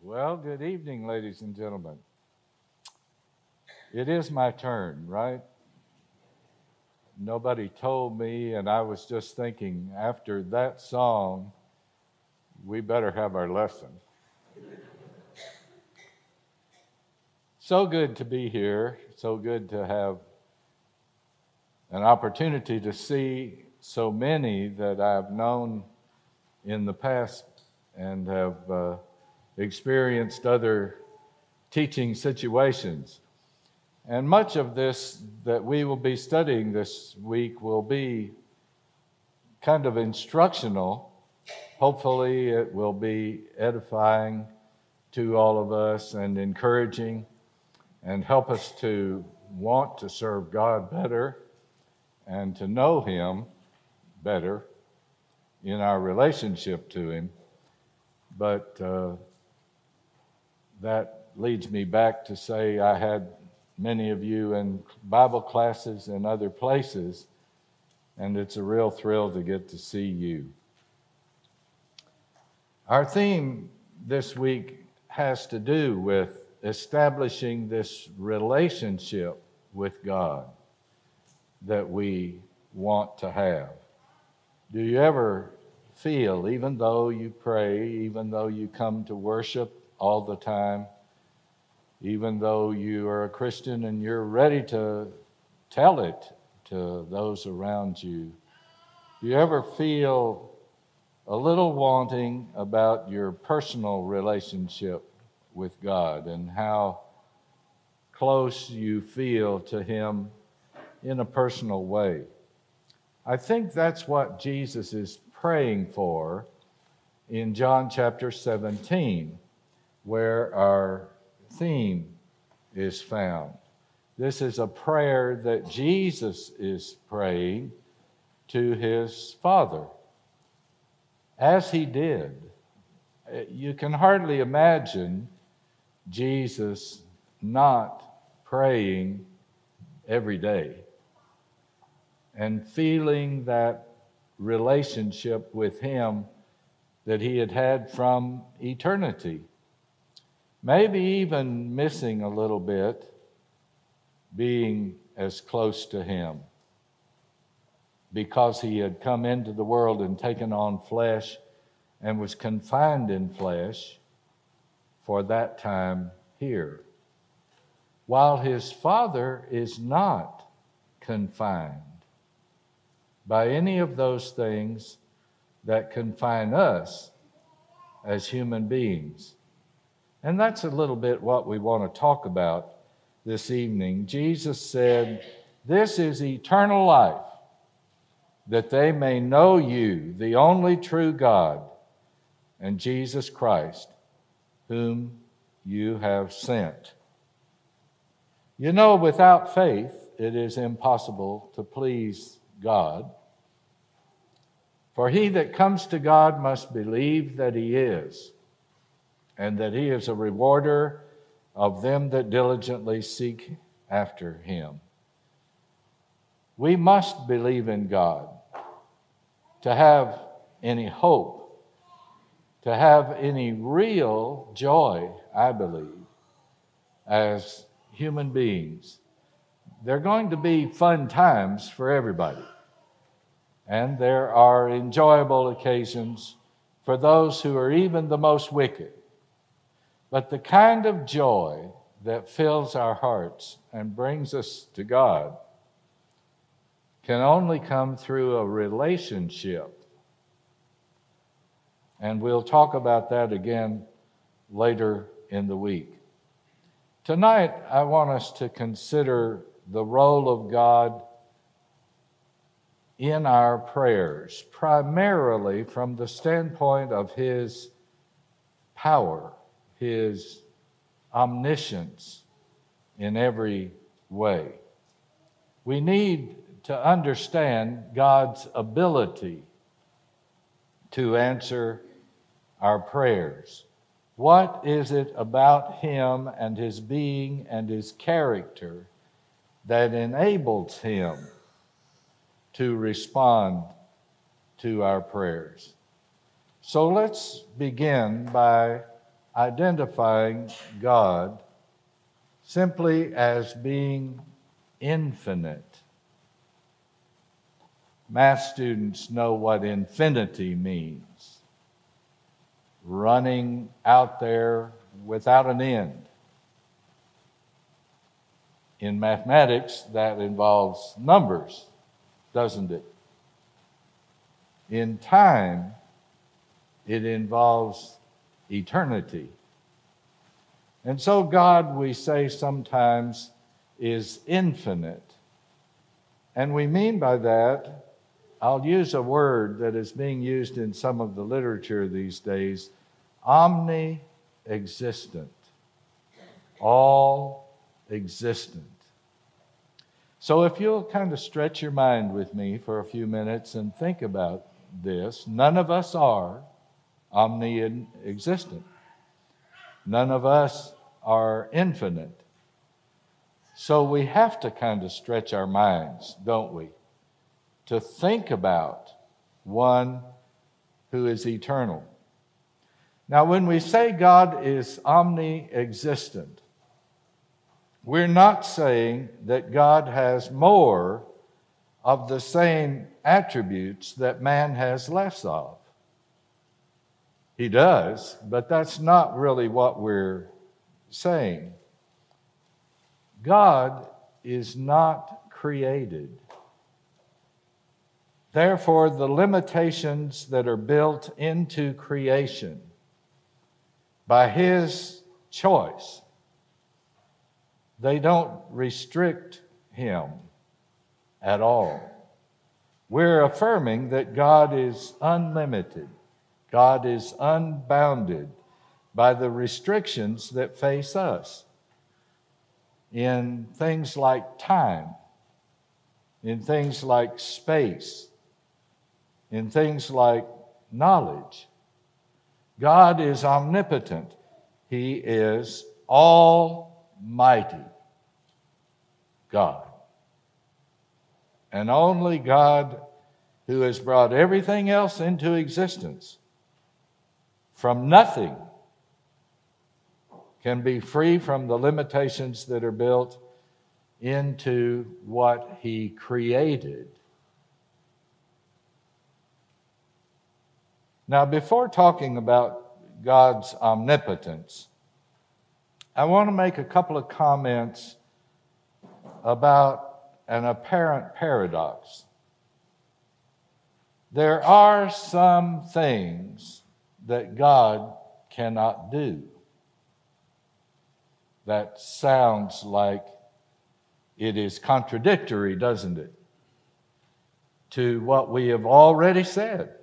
Well, good evening, ladies and gentlemen. It is my turn, right? Nobody told me, and I was just thinking after that song, we better have our lesson. So good to be here. So good to have an opportunity to see so many that I've known in the past and have experienced other teaching situations. And much of this that we will be studying this week will be kind of instructional. Hopefully, it will be edifying to all of us and encouraging and help us to want to serve God better and to know Him better in our relationship to Him. But that leads me back to say I had many of you in Bible classes and other places, and it's a real thrill to get to see you. Our theme this week has to do with establishing this relationship with God that we want to have. Do you ever feel, even though you pray, even though you come to worship all the time, even though you are a Christian and you're ready to tell it to those around you, do you ever feel a little wanting about your personal relationship with God and how close you feel to Him in a personal way? I think that's what Jesus is praying for in John chapter 17, where our theme is found. This is a prayer that Jesus is praying to His Father. As He did, you can hardly imagine Jesus not praying every day and feeling that relationship with Him that He had had from eternity. Maybe even missing a little bit being as close to Him because He had come into the world and taken on flesh and was confined in flesh for that time here, while His Father is not confined by any of those things that confine us as human beings. And that's a little bit what we want to talk about this evening. Jesus said, "This is eternal life, that they may know you, the only true God, and Jesus Christ, whom you have sent." You know, without faith, it is impossible to please God. For he that comes to God must believe that He is, and that He is a rewarder of them that diligently seek after Him. We must believe in God to have any hope, to have any real joy, I believe, as human beings. There are going to be fun times for everybody, and there are enjoyable occasions for those who are even the most wicked. But the kind of joy that fills our hearts and brings us to God can only come through a relationship. And we'll talk about that again later in the week. Tonight, I want us to consider the role of God in our prayers, primarily from the standpoint of His power, His omniscience in every way. We need to understand God's ability to answer our prayers. What is it about Him and His being and His character that enables Him to respond to our prayers? So let's begin by identifying God simply as being infinite. Math students know what infinity means. Running out there without an end. In mathematics, that involves numbers, doesn't it? In time, it involves eternity. And so God, we say sometimes, is infinite. And we mean by that, I'll use a word that is being used in some of the literature these days, omni-existent, all existent. So if you'll kind of stretch your mind with me for a few minutes and think about this, none of us are omni-existent. None of us are infinite. So we have to kind of stretch our minds, don't we, to think about one who is eternal. Now, when we say God is omni-existent, we're not saying that God has more of the same attributes that man has less of. He does, but that's not really what we're saying. God is not created. Therefore, the limitations that are built into creation by His choice, they don't restrict Him at all. We're affirming that God is unlimited. God is unbounded by the restrictions that face us in things like time, in things like space, in things like knowledge. God is omnipotent. He is almighty God. And only God, who has brought everything else into existence from nothing, can be free from the limitations that are built into what He created. Now, before talking about God's omnipotence, I want to make a couple of comments about an apparent paradox. There are some things that God cannot do. That sounds like it is contradictory, doesn't it, to what we have already said.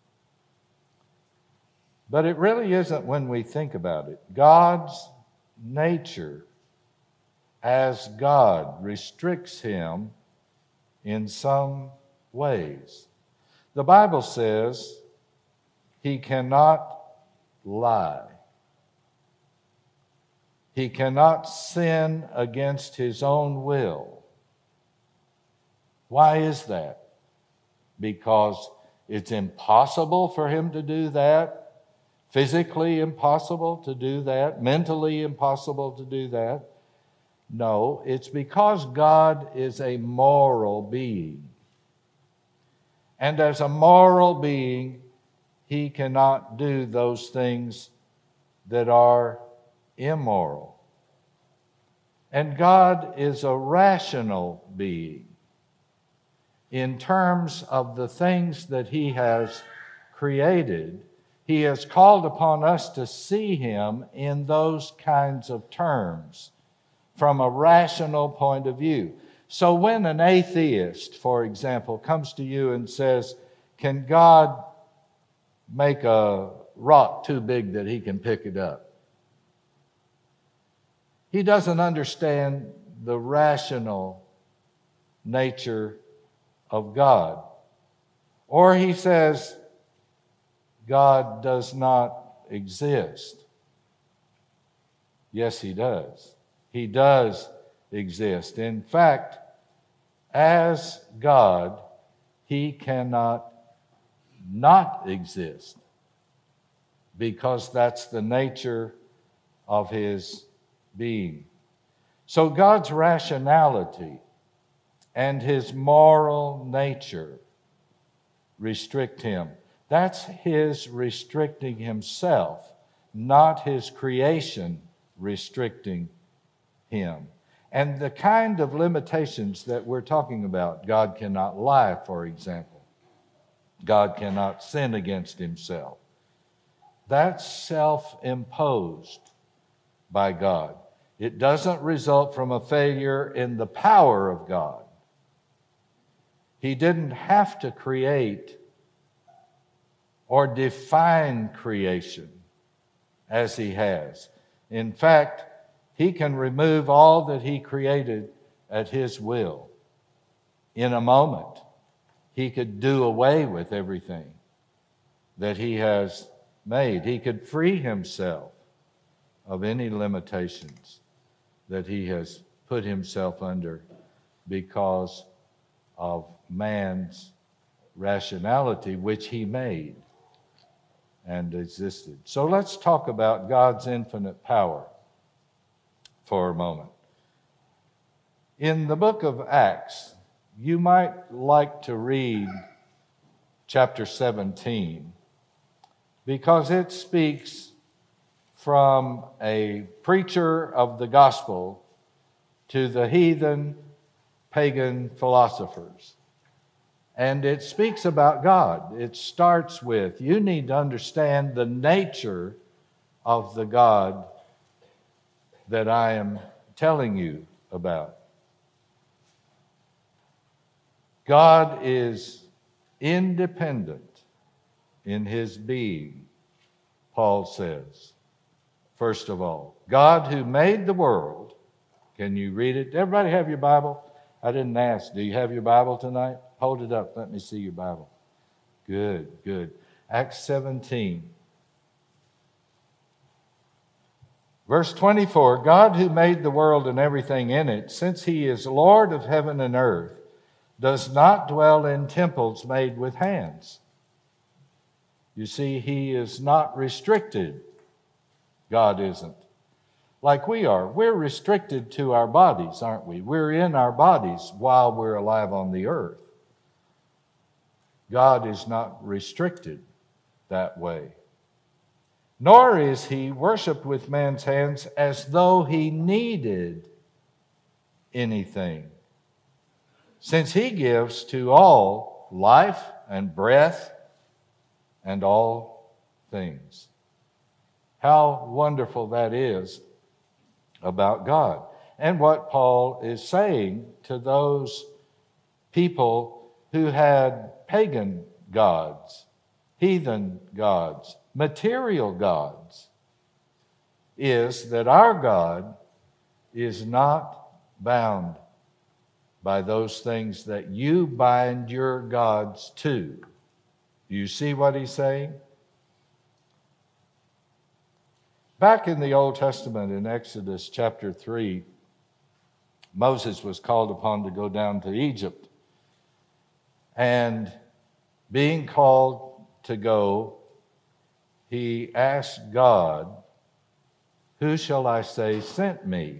But it really isn't when we think about it. God's nature as God restricts Him in some ways. The Bible says He cannot lie. He cannot sin against His own will. Why is that? Because it's impossible for Him to do that, physically impossible to do that, mentally impossible to do that. No, it's because God is a moral being. And as a moral being, He cannot do those things that are immoral. And God is a rational being in terms of the things that He has created. He has called upon us to see Him in those kinds of terms from a rational point of view. So when an atheist, for example, comes to you and says, "Can God make a rock too big that He can pick it up?" He doesn't understand the rational nature of God. Or he says, God does not exist. Yes, He does. He does exist. In fact, as God, He cannot not exist, because that's the nature of his being. So God's rationality and his moral nature restrict him. That's his restricting himself, not his creation restricting him. And the kind of limitations that we're talking about, God cannot lie, for example. God cannot sin against himself. That's self-imposed by God. It doesn't result from a failure in the power of God. He didn't have to create or define creation as he has. In fact, he can remove all that he created at his will. In a moment, he could do away with everything that he has made. He could free himself of any limitations that he has put himself under because of man's rationality, which he made and existed. So let's talk about God's infinite power for a moment. In the book of Acts, you might like to read chapter 17 because it speaks from a preacher of the gospel to the heathen, pagan philosophers. And it speaks about God. It starts with, you need to understand the nature of the God that I am telling you about. God is independent in his being, Paul says. First of all, God who made the world. Can you read it? Everybody have your Bible? I didn't ask. Do you have your Bible tonight? Hold it up. Let me see your Bible. Good, good. Acts 17. Verse 24, God who made the world and everything in it, since he is Lord of heaven and earth, does not dwell in temples made with hands. You see, he is not restricted. God isn't. Like we are. We're restricted to our bodies, aren't we? We're in our bodies while we're alive on the earth. God is not restricted that way. Nor is he worshipped with man's hands as though he needed anything, since he gives to all life and breath and all things. How wonderful that is about God. And what Paul is saying to those people who had pagan gods, heathen gods, material gods, is that our God is not bound by those things that you bind your gods to. Do you see what he's saying? Back in the Old Testament, in Exodus chapter 3, Moses was called upon to go down to Egypt. And being called to go, he asked God, "Who shall I say sent me?"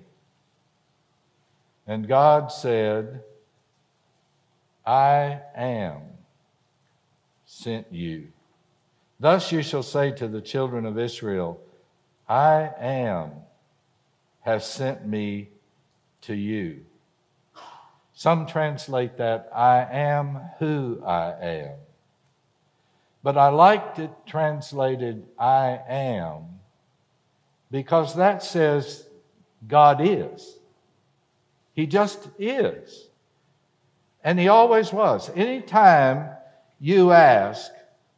And God said, "I am sent you. Thus you shall say to the children of Israel, I am has sent me to you." Some translate that, "I am who I am." But I liked it translated, "I am," because that says God is. He just is. And he always was. Anytime you ask,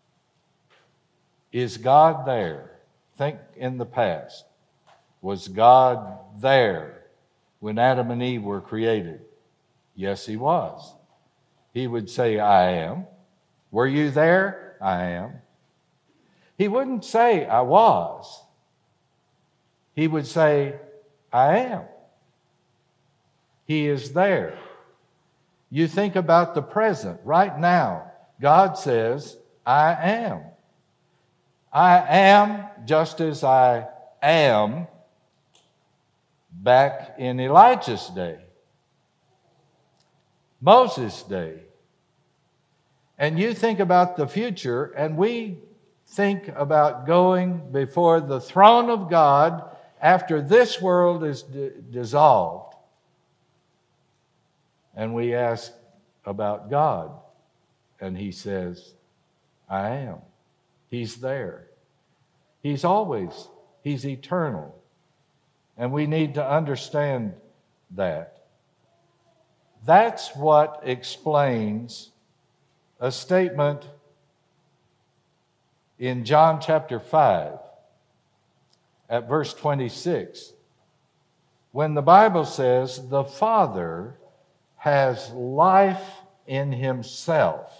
is God there? Think in the past. Was God there when Adam and Eve were created? Yes, he was. He would say, "I am." Were you there? I am. He wouldn't say, "I was." He would say, "I am." He is there. You think about the present. Right now, God says, "I am." I am just as I am back in Elijah's day, Moses' day. And you think about the future, and we think about going before the throne of God after this world is dissolved. And we ask about God, and he says, I am. He's there. He's always, he's eternal. And we need to understand that. That's what explains a statement in John chapter 5 at verse 26, when the Bible says the Father has life in himself,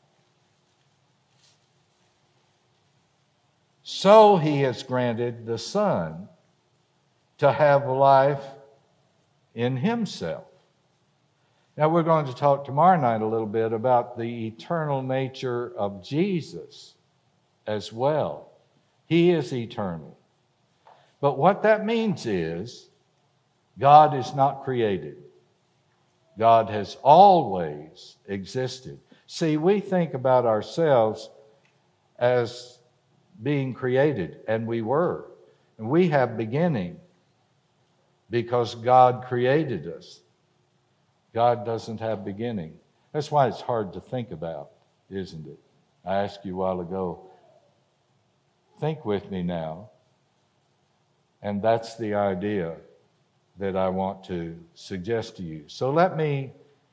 so he has granted the Son to have life in himself. Now, we're going to talk tomorrow night a little bit about the eternal nature of Jesus as well. He is eternal. But what that means is God is not created. God has always existed. See, we think about ourselves as being created, and we were. And we have beginning because God created us. God doesn't have beginning. That's why it's hard to think about, isn't it? I asked you a while ago, think with me now. And that's the idea that I want to suggest to you. So let me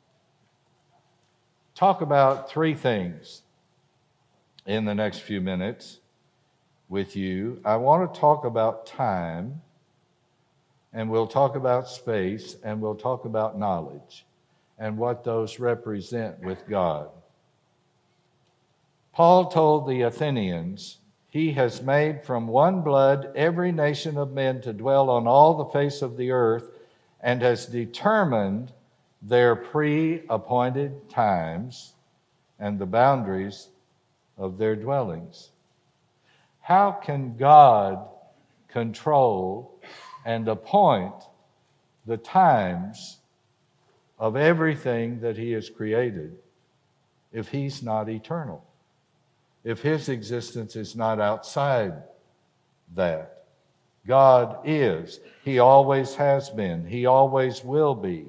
talk about three things in the next few minutes with you. I want to talk about time, and we'll talk about space, and we'll talk about knowledge and what those represent with God. Paul told the Athenians, he has made from one blood every nation of men to dwell on all the face of the earth, and has determined their pre-appointed times and the boundaries of their dwellings. How can God control and appoint the times of everything that he has created if he's not eternal? If his existence is not outside that? God is. He always has been. He always will be.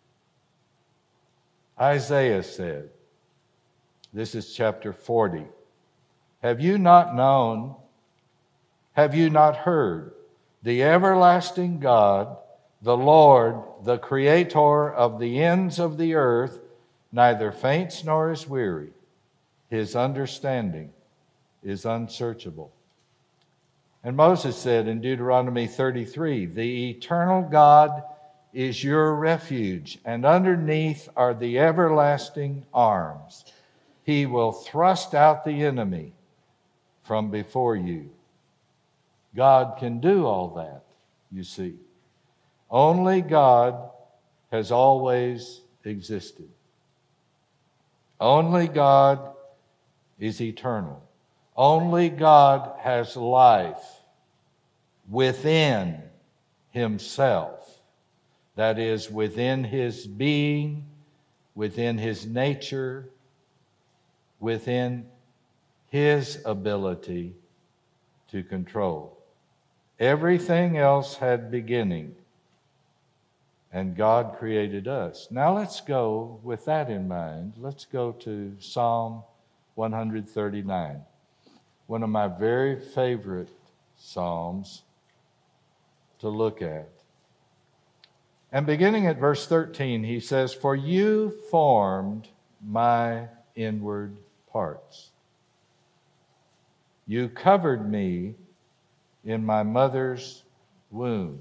Isaiah said, this is chapter 40, have you not known, have you not heard, the everlasting God, the Lord, the creator of the ends of the earth, neither faints nor is weary. His understanding is unsearchable. And Moses said in Deuteronomy 33, the eternal God is your refuge, and underneath are the everlasting arms. He will thrust out the enemy from before you. God can do all that, you see. Only God has always existed. Only God is eternal. Only God has life within himself. That is, within his being, within his nature, within his ability to control. Everything else had beginning, and God created us. Now let's go, with that in mind, let's go to Psalm 139, one of my very favorite psalms to look at. And beginning at verse 13, he says, for you formed my inward parts. You covered me in my mother's womb.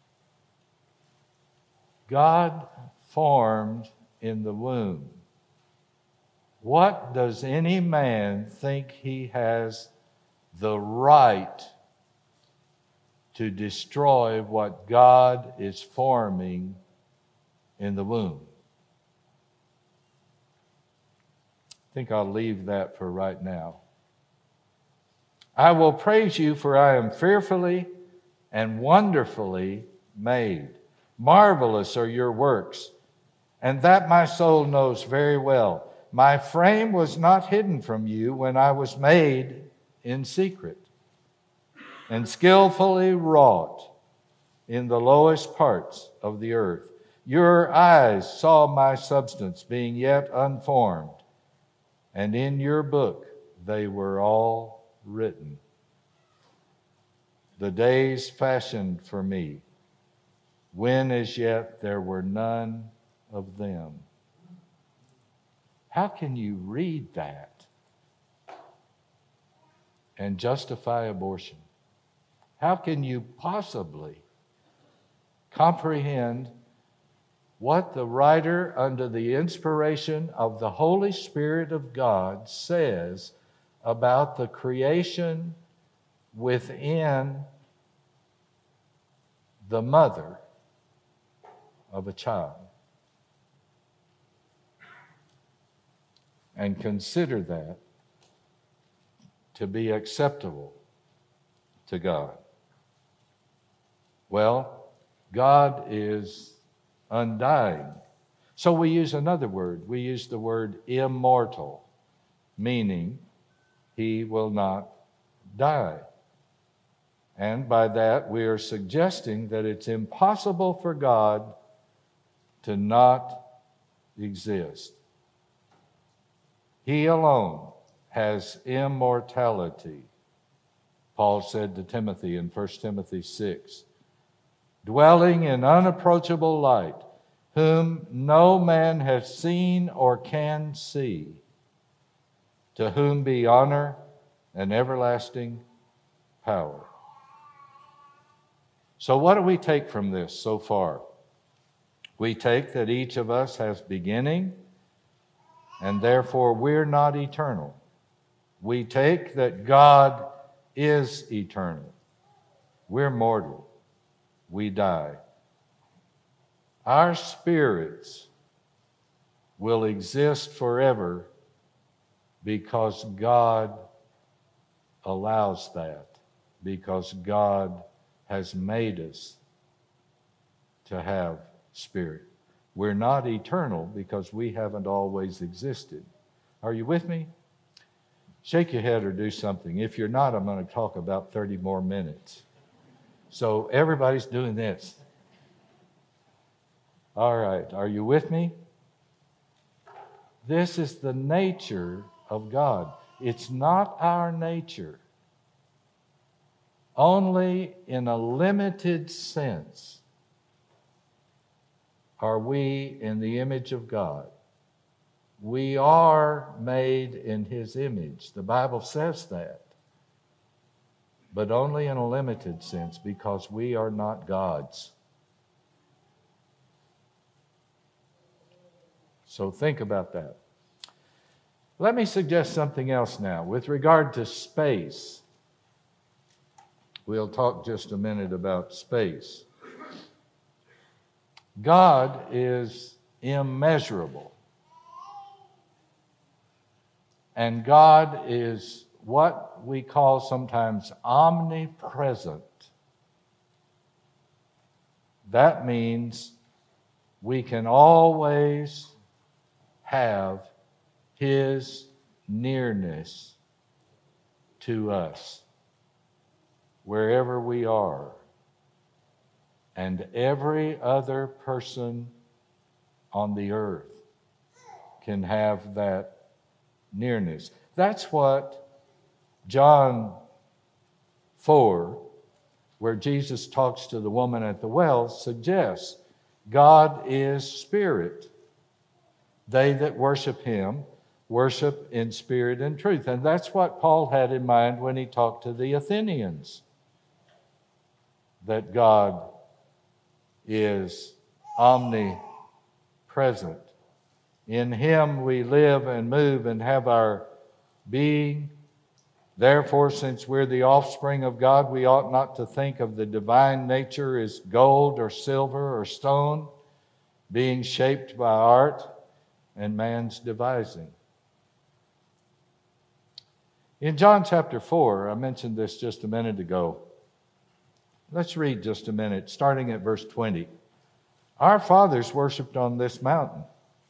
God formed in the womb. What does any man think he has the right to destroy what God is forming in the womb? I think I'll leave that for right now. I will praise you, for I am fearfully and wonderfully made. Marvelous are your works, and that my soul knows very well. My frame was not hidden from you when I was made in secret and skillfully wrought in the lowest parts of the earth. Your eyes saw my substance being yet unformed, and in your book they were all written. The days fashioned for me, when as yet there were none of them. How can you read that and justify abortion? How can you possibly comprehend what the writer, under the inspiration of the Holy Spirit of God, says about the creation within the mother of a child? And consider that to be acceptable to God. Well, God is undying. So we use another word. We use the word immortal, meaning he will not die. And by that, we are suggesting that it's impossible for God to not exist. He alone has immortality. Paul said to Timothy in 1 Timothy 6, dwelling in unapproachable light, whom no man has seen or can see, to whom be honor and everlasting power. So what do we take from this so far? We take that each of us has beginning, and therefore we're not eternal. We take that God is eternal. We're mortal. We die. Our spirits will exist forever because God allows that, because God has made us to have spirit. We're not eternal because we haven't always existed. Are you with me? Shake your head or do something. If you're not, I'm going to talk about 30 more minutes. So everybody's doing this. All right, are you with me? This is the nature of God. It's not our nature. Only in a limited sense are we in the image of God. We are made in his image. The Bible says that. But only in a limited sense, because we are not gods. So think about that. Let me suggest something else now. With regard to space, we'll talk just a minute about space. God is immeasurable. And God is what we call sometimes omnipresent. That means we can always have his nearness to us wherever we are. And every other person on the earth can have that nearness. That's what John 4, where Jesus talks to the woman at the well, suggests. God is spirit. They that worship him worship in spirit and truth. And that's what Paul had in mind when he talked to the Athenians, that God is omnipresent. In him we live and move and have our being. Therefore, since we're the offspring of God, we ought not to think of the divine nature as gold or silver or stone, being shaped by art and man's devising. In John chapter 4, I mentioned this just a minute ago. Let's read just a minute, starting at verse 20. Our fathers worshiped on this mountain.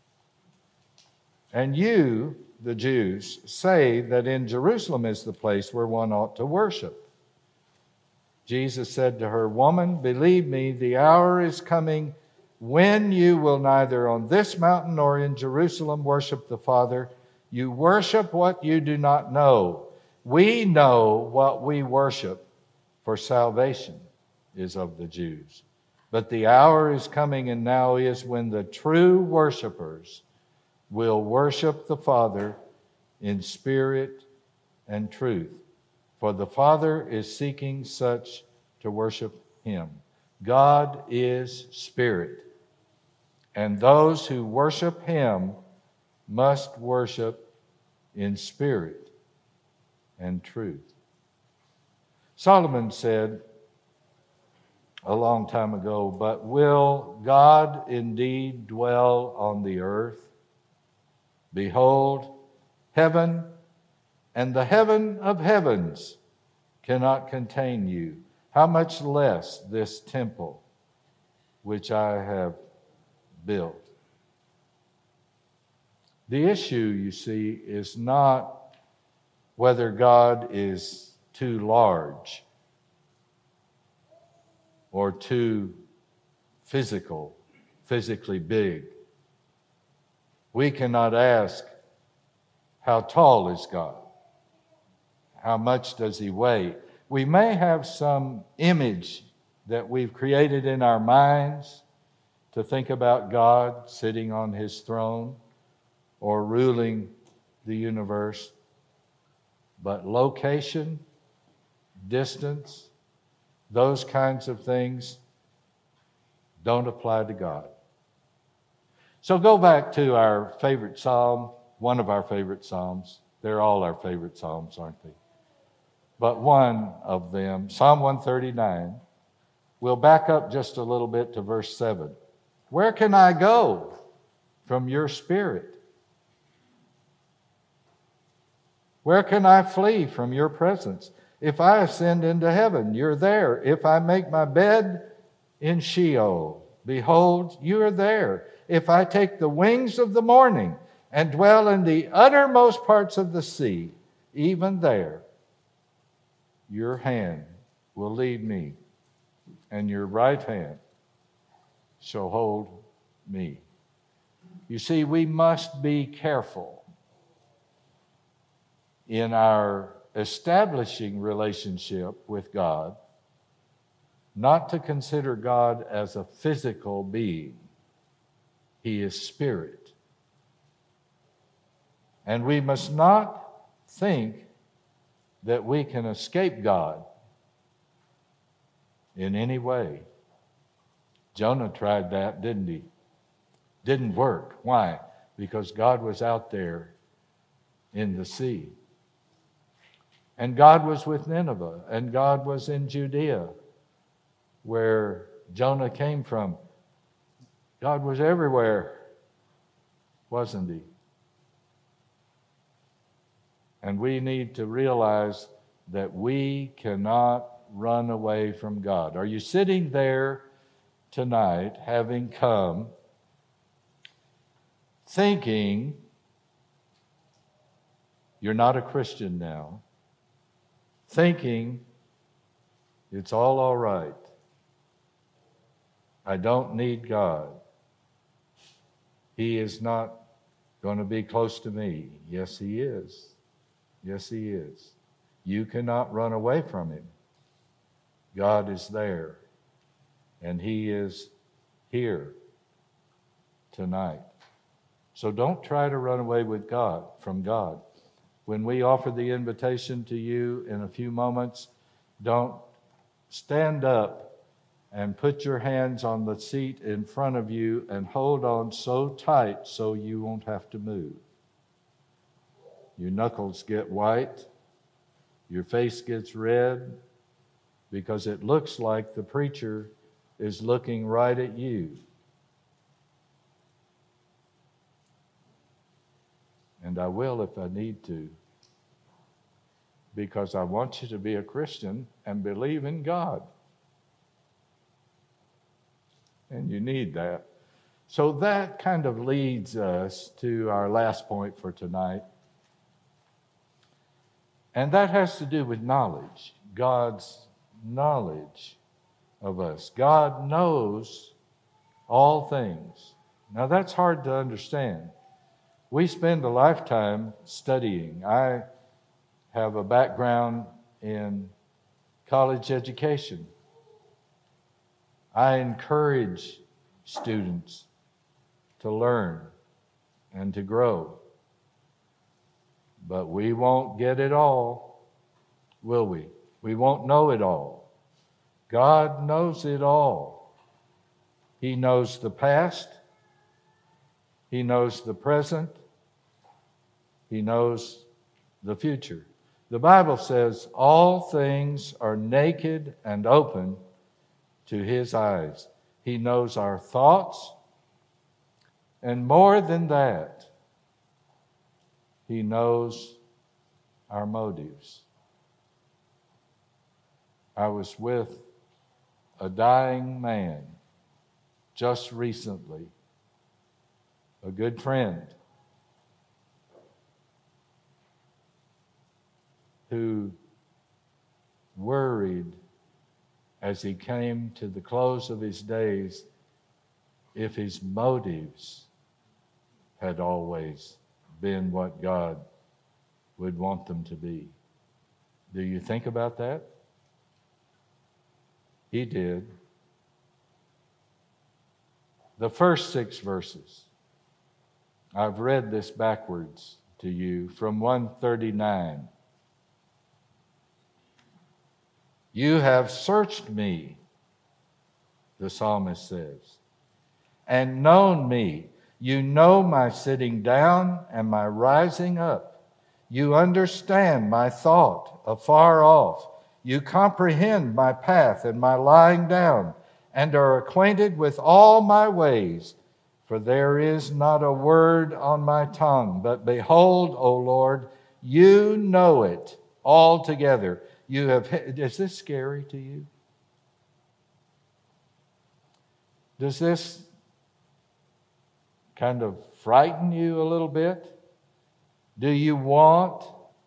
And you, the Jews, say that in Jerusalem is the place where one ought to worship. Jesus said to her, Woman, believe me, the hour is coming when you will neither on this mountain nor in Jerusalem worship the Father. You worship what you do not know. We know what we worship, for salvation is of the Jews. But the hour is coming, and now is, when the true worshipers will worship the Father in spirit and truth. For the Father is seeking such to worship him. God is spirit, and those who worship him must worship in spirit and truth. Solomon said a long time ago, but will God indeed dwell on the earth? Behold, heaven and the heaven of heavens cannot contain you. How much less this temple which I have built? The issue, you see, is not whether God is too large or too physically big. We cannot ask, how tall is God? How much does he weigh? We may have some image that we've created in our minds to think about God sitting on his throne or ruling the universe. But location, distance, those kinds of things don't apply to God. So go back to our favorite psalm, one of our favorite psalms. They're all our favorite psalms, aren't they? But one of them, Psalm 139, we'll back up just a little bit to verse 7. Where can I go from your spirit? Where can I flee from your presence? If I ascend into heaven, you're there. If I make my bed in Sheol, behold, you are there. If I take the wings of the morning and dwell in the uttermost parts of the sea, even there, your hand will lead me, and your right hand shall hold me. You see, we must be careful in our establishing relationship with God, not to consider God as a physical being. He is spirit. And we must not think that we can escape God in any way. Jonah tried that, didn't he? Didn't work. Why? Because God was out there in the sea. And God was with Nineveh, and God was in Judea, where Jonah came from. God was everywhere, wasn't he? And we need to realize that we cannot run away from God. Are you sitting there tonight, having come, thinking you're not a Christian now, thinking it's all right, I don't need God, he is not going to be close to me? Yes, he is. Yes, he is. You cannot run away from him. God is there, and he is here tonight. So don't try to run away with God, from God. When we offer the invitation to you in a few moments, don't stand up and put your hands on the seat in front of you and hold on so tight so you won't have to move. Your knuckles get white, your face gets red, because it looks like the preacher is looking right at you. And I will if I need to, because I want you to be a Christian and believe in God. and you need that. So that kind of leads us to our last point for tonight. And that has to do with knowledge, God's knowledge of us. God knows all things. Now that's hard to understand. We spend a lifetime studying. I have a background in college education. I encourage students to learn and to grow. But we won't get it all, will we? We won't know it all. God knows it all. He knows the past. He knows the present. He knows the future. The Bible says all things are naked and open to His eyes. He knows our thoughts, and more than that, He knows our motives. I was with a dying man just recently, a good friend, who worried as he came to the close of his days if his motives had always been what God would want them to be. Do you think about that? He did. The first 6 verses, I've read this backwards to you from 139. You have searched me, the psalmist says, and known me. You know my sitting down and my rising up. You understand my thought afar off. You comprehend my path and my lying down, and are acquainted with all my ways. For there is not a word on my tongue. But behold, O Lord, you know it altogether. Is this scary to you? Does this kind of frighten you a little bit? Do you want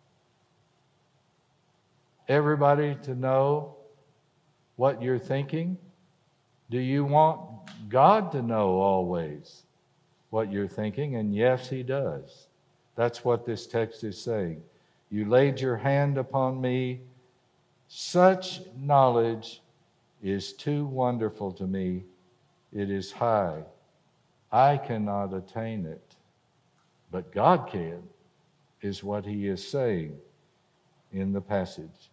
everybody to know what you're thinking? Do you want God to know always what you're thinking? And yes, He does. That's what this text is saying. You laid your hand upon me. Such knowledge is too wonderful to me. It is high. I cannot attain it, but God can, is what he is saying in the passage.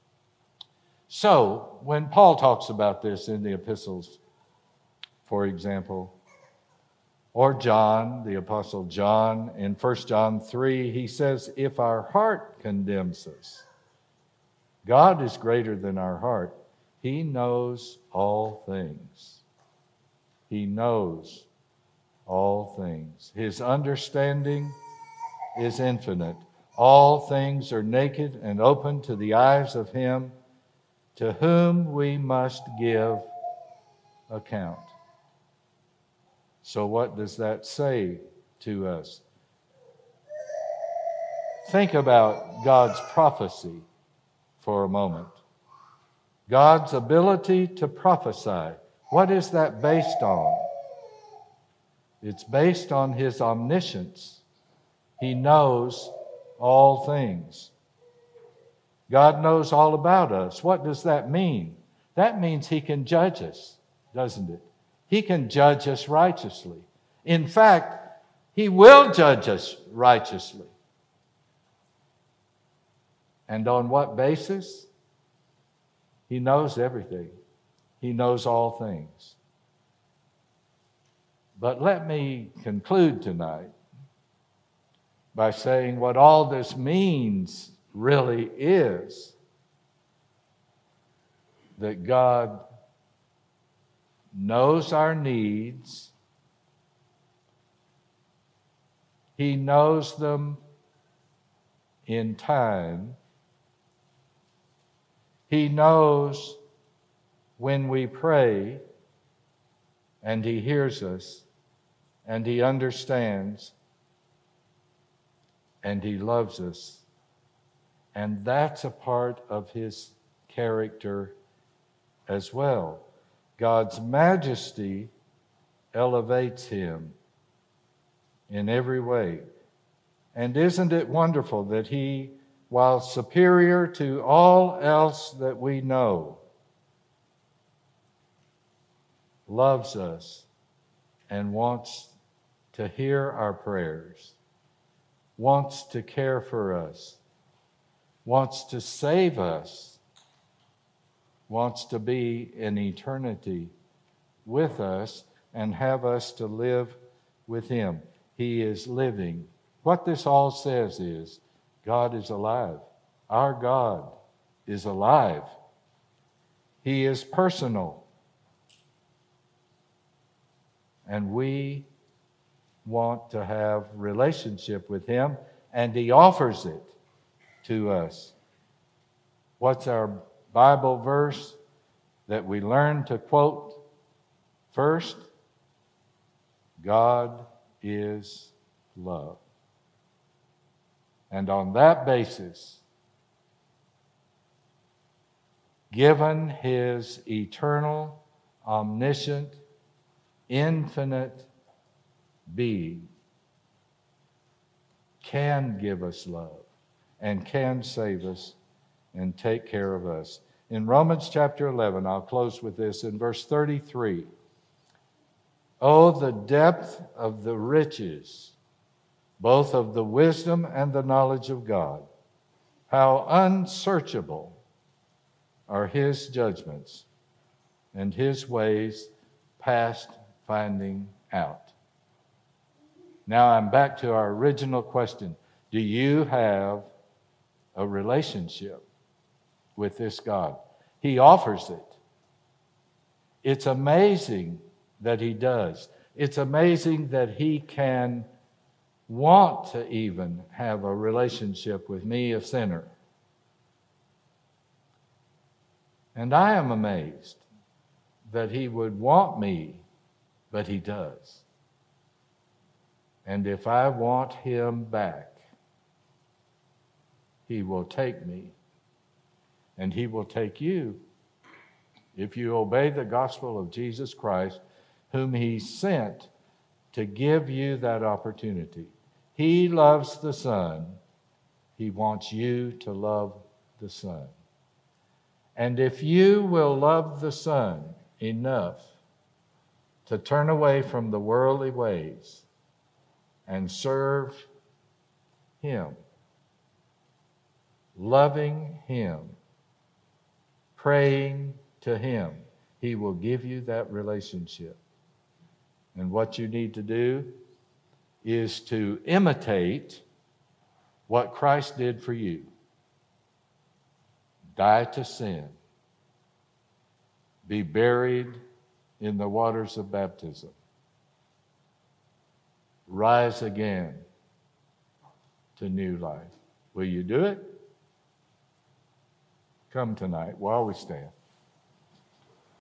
So, when Paul talks about this in the epistles, for example, or John, the Apostle John, in 1 John 3, he says, if our heart condemns us, God is greater than our heart. He knows all things. He knows all things. His understanding is infinite. All things are naked and open to the eyes of Him to whom we must give account. So what does that say to us? Think about God's prophecy for a moment. God's ability to prophesy. What is that based on? It's based on His omniscience. He knows all things. God knows all about us. What does that mean? That means He can judge us, doesn't it? He can judge us righteously. In fact, He will judge us righteously. And on what basis? He knows everything. He knows all things. But let me conclude tonight by saying what all this means really is that God knows our needs. He knows them in time. He knows when we pray, and He hears us, and He understands, and He loves us. And that's a part of His character as well. God's majesty elevates Him in every way. And isn't it wonderful that He, while superior to all else that we know, loves us and wants to hear our prayers, wants to care for us, wants to save us, wants to be in eternity with us and have us to live with Him. He is living. What this all says is God is alive. Our God is alive. He is personal. And we want to have relationship with Him, and He offers it to us. What's our Bible verse that we learn to quote first? God is love. And on that basis, given His eternal, omniscient, infinite being, can give us love and can save us and take care of us. In Romans chapter 11, I'll close with this, in verse 33. Oh, the depth of the riches, both of the wisdom and the knowledge of God. How unsearchable are His judgments, and His ways past finding out. Now I'm back to our original question. Do you have a relationship with this God? He offers it. It's amazing that He does. It's amazing that He can want to even have a relationship with me, a sinner. And I am amazed that He would want me, but He does. And if I want Him back, He will take me, and He will take you if you obey the gospel of Jesus Christ, whom He sent to give you that opportunity. He loves the Son. He wants you to love the Son. And if you will love the Son enough to turn away from the worldly ways and serve Him, loving Him, praying to Him, He will give you that relationship. And what you need to do is to imitate what Christ did for you. Die to sin. Be buried in the waters of baptism. Rise again to new life. Will you do it? Come tonight while we stand.